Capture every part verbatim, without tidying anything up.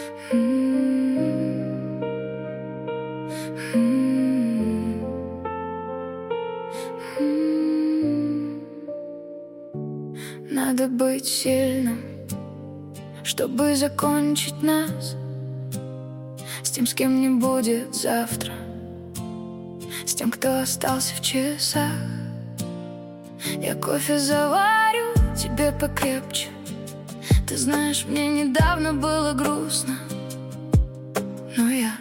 Надо быть сильным, чтобы закончить нас, с тем, с кем не будет завтра, с тем, кто остался в часах. Я кофе заварю тебе покрепче. Ты знаешь, мне недавно было грустно, но я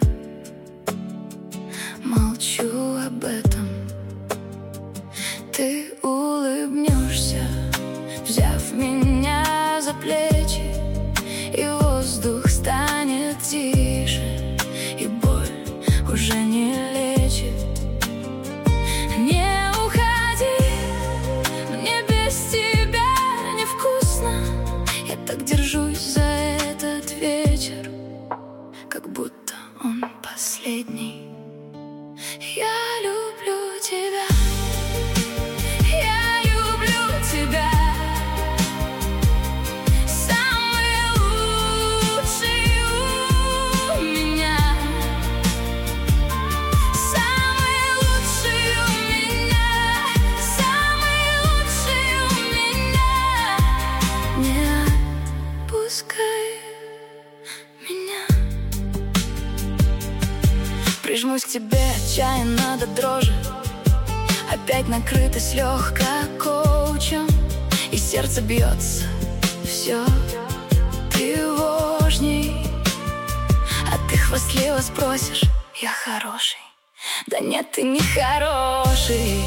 молчу об этом. Ты улыбнешься, взяв меня за плечи, и воздух станет тише, и боль уже не лечит. Не уходи, мне без тебя невкусно. Я так держусь за этот вечер, как будто он последний. Я люблю тебя. Прижмусь к тебе отчаянно до дрожи, опять накрытость легко коучем, и сердце бьется все тревожней. А ты хвастливо спросишь: я хороший? Да нет, ты не хороший,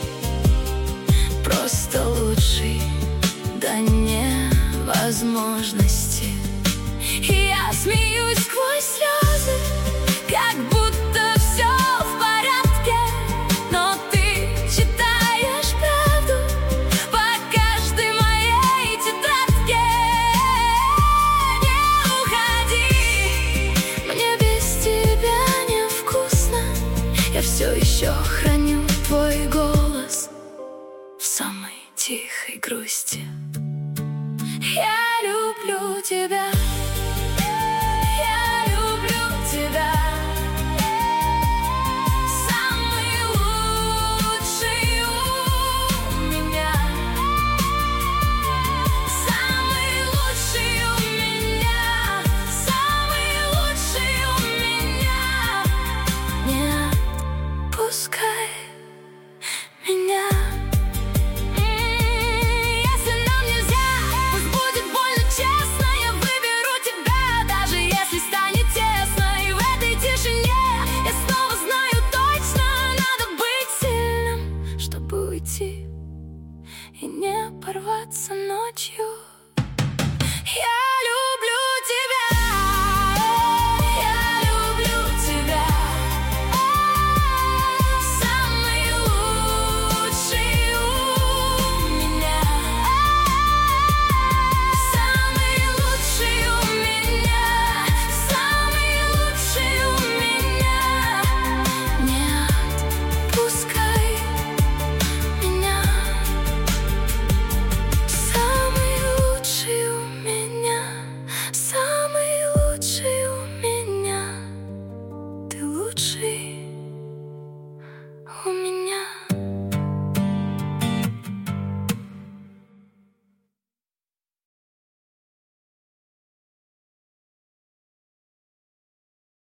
просто лучший до невозможности. И я смеюсь сквозь слезы, как будто все в порядке, но ты читаешь правду по каждой моей тетрадке. Не уходи, мне без тебя невкусно. Я все еще храню твой голос в самой тихой грусти. Я люблю тебя.